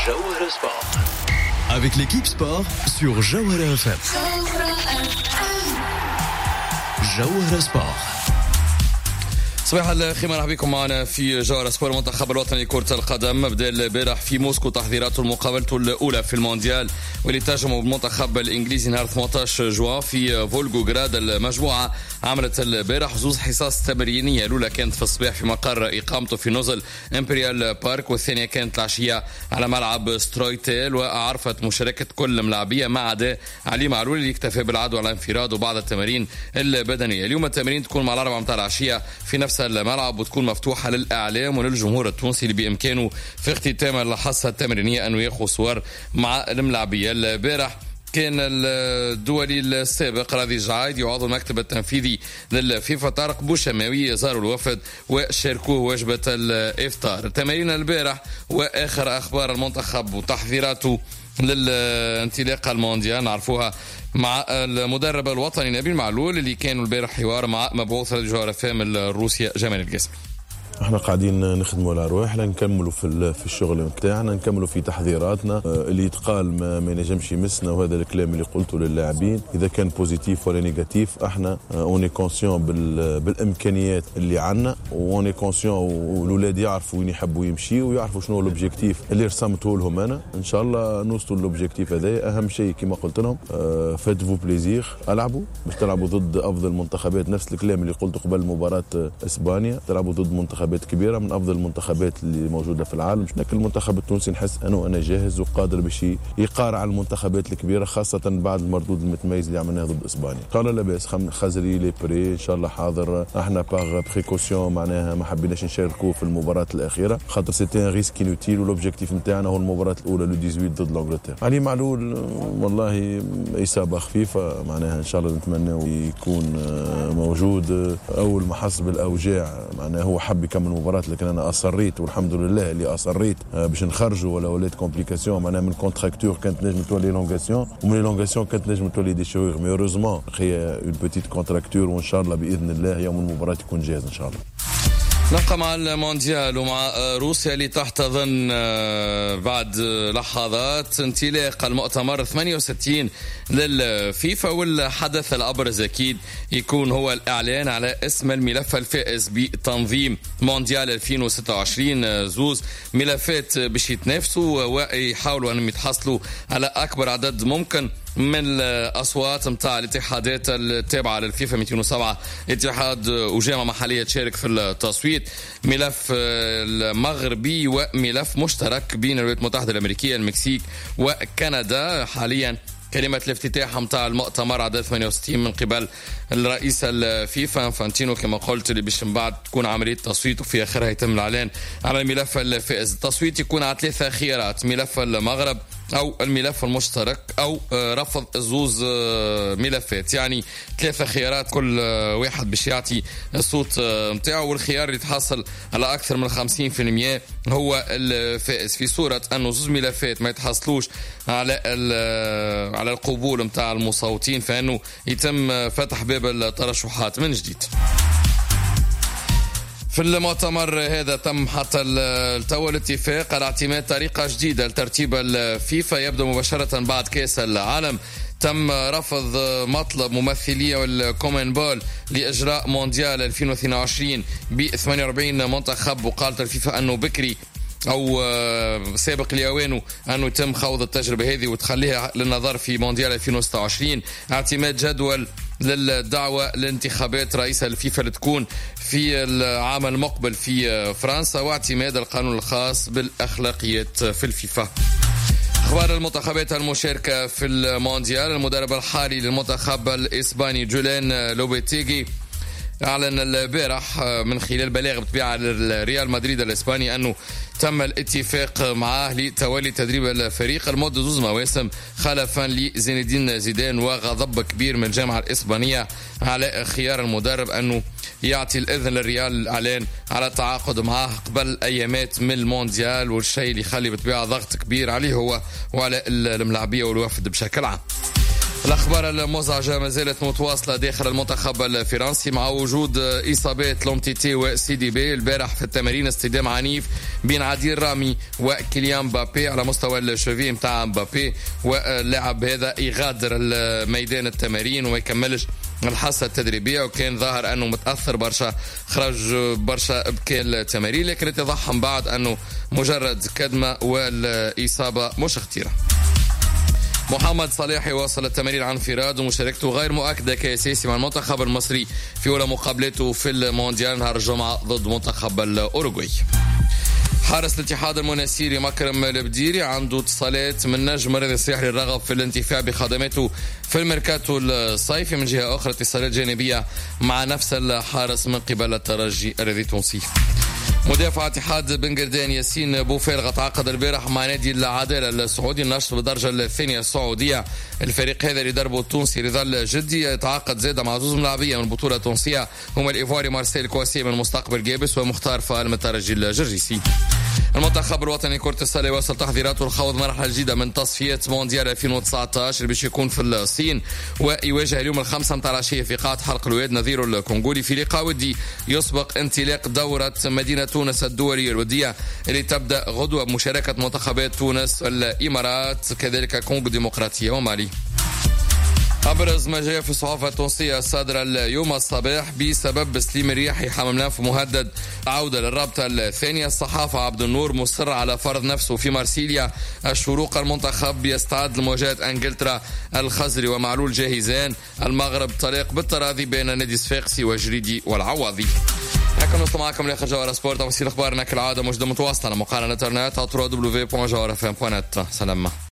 Jawhara Sport. Avec l'équipe sport sur Jawhara FM. Jawhara Sport. صباح الخير، مرحبا بكم معنا في جوهرة سبور. المنتخب الوطني لكرة القدم بدأ البارح في موسكو تحضيراته لمقابلته الأولى في المونديال، واللي تهاجموا بالمنتخب الإنجليزي نهار 18 جوان في فولغوغراد. المجموعة عملت البارح زوز حصص تمرينية، الأولى كانت في الصباح في مقر إقامته في نزل إمبريال بارك، والثانية كانت العشية على ملعب سترويتيل، وعرفت مشاركة كل ملاعبية ما عدا علي معلول اللي اكتفى بالعدو على انفراد وبعض التمارين البدنية. اليوم التمارين تكون مع الأربعة متاع العشية في نفس الملعب، وتكون مفتوحة للإعلام وللجمهور التونسي اللي بإمكانه في اختتام الحصة التمرينية أنه ياخذ صور مع الملاعبية. البارح كان الدولي السابق راضي جعايد وعضو المكتب التنفيذي للفيفا طارق بوشماوي زاروا الوفد وشاركوه وجبة الإفطار. تمارين البارح وآخر أخبار المنتخب وتحضيراته للانطلاقة المونديال نعرفوها مع المدرب الوطني نبيل معلول، اللي كانوا البارح حوار مع مبعوث جوهرة فام الروسيا جمال القاسمي. احنا قاعدين نخدموا على رواحنا، نكملوا في الشغل نتاعنا، نكملوا في تحضيراتنا. اللي يتقال ما ينجمش يمسنا، وهذا الكلام اللي قلته للاعبين اذا كان بوزيتيف ولا نيجاتيف. احنا اوني كونسيون بالامكانيات اللي عندنا، واوني كونسيون والاولاد يعرفوا وين يحبوا يمشيوا ويعرفوا شنو الاوبجيكتيف اللي رسمته لهم. انا ان شاء الله نوصلوا للاوبجيكتيف هذا. اهم شيء كما قلت لهم فاتفو بليزير، العبوا باش تلعبوا ضد افضل منتخبات. نفس الكلام اللي قلته قبل مباراه اسبانيا، تلعبوا ضد منتخبات كبيرة من أفضل المنتخبات اللي موجودة في العالم. لكن المنتخب التونسي نحس أنه أنا جاهز وقادر باش يقارع على المنتخبات الكبيرة، خاصة بعد المردود المتميز اللي عملناه ضد إسبانيا. قال لا بأس، خزري لي بري إن شاء الله حاضر. احنا باغ بريكوسيون معناها ما حبيناش نشاركوه في المباراة الأخيرة خاطر سيتي ان ريسك انوتيل، والأوبجيكتيف نتاعنا هو المباراة الأولى لو 18 ضد الإنجلترا. علي معلول والله إصابة خفيفة، معناها إن شاء الله نتمنى يكون موجود. أول ما حس بالأوجاع معناها هو حب يكمل المباراة، لكن انا اصريت والحمد لله اللي اصريت باش نخرجوا ولا ولات كومبليكاسيون. معناها من كونتراكتور كانت نجم تولي لونغاسيون، ومن لونغاسيون كانت نجم تولي ديشورير. مي هوروزمون هي اون بوتيت كونتراكتور، وان شاء الله باذن الله يوم المباراة يكون جاهز ان شاء الله. نبقى مع المونديال ومع روسيا اللي تحتضن بعد لحظات انطلاق المؤتمر 68 للفيفا، والحدث الأبرز أكيد يكون هو الإعلان على اسم الملف الفائز بتنظيم مونديال 2026. زوز ملفات باش يتنافسوا ويحاولوا أنهم يتحصلوا على أكبر عدد ممكن من الأصوات متاع الاتحادات التابعة للفيفا. 207 اتحاد وجامعة محلية تشارك في التصويت، ملف المغربي وملف مشترك بين الولايات المتحدة الأمريكية، المكسيك وكندا. حاليا كلمة الافتتاح متاع المؤتمر عدد 68 من قبل الرئيس الفيفا انفانتينو كما قلت، اللي باش من بعد تكون عملية تصويت وفي آخرها يتم الإعلان على الملف الفائز. التصويت يكون على 3 خيارات: ملف المغرب أو الملف المشترك أو رفض الزوز ملفات. يعني 3 خيارات، كل واحد باش يعطي الصوت متاعه، والخيار اللي تحصل على أكثر من 50% هو الفائز. في صورة أنه زوز ملفات ما يتحصلوش على القبول متاع المصوتين، فإنه يتم فتح باب الترشحات من جديد. في المؤتمر هذا تم حتى التو الاتفاق على اعتماد طريقة جديدة لترتيب الفيفا يبدأ مباشرة بعد كأس العالم. تم رفض مطلب ممثلية والكومن بول لإجراء مونديال 2022 ب 48 منتخب، وقالت الفيفا أنه بكري أو سابق لأوانه أنه يتم خوض التجربة هذه وتخليها للنظر في مونديال 2026. اعتماد جدول للدعوة لانتخابات رئيس الفيفا لتكون في العام المقبل في فرنسا، واعتماد القانون الخاص بالأخلاقيات في الفيفا. أخبار المنتخبات المشاركة في المونديال. المدرب الحالي للمنتخب الإسباني جولان لوبيتيغي أعلن البارح من خلال بلاغ بطبيعة للريال مدريد الإسباني أنه تم الاتفاق معه لتولي تدريب الفريق لمدة 2 مواسم خلفا لزين الدين زيدان، وغضب كبير من الجامعة الإسبانية على خيار المدرب أنه يعطي الإذن للريال الإعلان على التعاقد معه قبل أيامات من المونديال، والشيء اللي يخلي بطبيعة ضغط كبير عليه هو وعلى الملاعبية والوفد بشكل عام. الأخبار المزعجة ما زالت متواصلة داخل المنتخب الفرنسي مع وجود إصابات لومتيتي وسي دي بي. البارح في التمارين اصطدام عنيف بين عديل رامي وكيليان مبابي على مستوى الشوفي متاع مبابي، واللاعب هذا يغادر ميدان التمارين وما يكملش الحصة التدريبية، وكان ظاهر أنه متأثر برشا، خرج برشا بكال التمارين، لكن اتضح من بعد أنه مجرد كدمة والإصابة مش خطيرة. محمد صلاح يواصل التمارين عن انفراد ومشاركته غير مؤكدة كأساسي مع المنتخب المصري في أولى مقابلته في المونديال نهار الجمعة ضد منتخب الأوروغواي. حارس الاتحاد المناسيري مكرم البديري عنده اتصالات من نجم رياضي الساحلي الرغب في الانتفاع بخدماته في الميركاتو الصيفي. من جهة أخرى اتصالات جانبية مع نفس الحارس من قبل الترجي الرياضي التونسي. مدافع اتحاد بن قردان ياسين بوفيلغ تعاقد البارح مع نادي العدالة السعودي النشر بالدرجة الثانية السعودية. الفريق هذا اللي دربه التونسي رضا الجدي يتعاقد زاد مع زوز ملاعبية من البطولة التونسية هما الإيفواري مارسيل كواسي من مستقبل جابس ومختار فال من الترجي الجرجيسي. المنتخب الوطني كرة السلة يواصل تحضيراته لخوض مرحلة جديدة من تصفيات مونديال 2019 اللي باش يكون في الصين، ويواجه اليوم 5 متاع العشية في قاعة حلق الواد نظيره الكونغولي في لقاء ودي يسبق انطلاق دورة مدينة تونس الدولية الودية اللي تبدأ غدوة بمشاركة منتخبات تونس الإمارات كذلك كونغو ديمقراطية ومالي. أبرز ما جاء في الصحافة التونسية الصادرة اليوم الصباح بسبب سليم الرياحي حمام ناف مهدد عودة للرابطة الثانية. الصحافة عبد النور مصر على فرض نفسه في مارسيليا. الشروق المنتخب يستعد لمواجهة انجلترا. الخزري ومعلول جاهزان. المغرب طليق بالتراضي بين نادي صفاقسي وجريدي والعواضي. هكذا نوصل معكم لاخر جوهر سبورت. تفاصيل اخبارنا كالعادة موجودة متواصلة على موقعنا الانترنت www.jawharfm.net. سلام.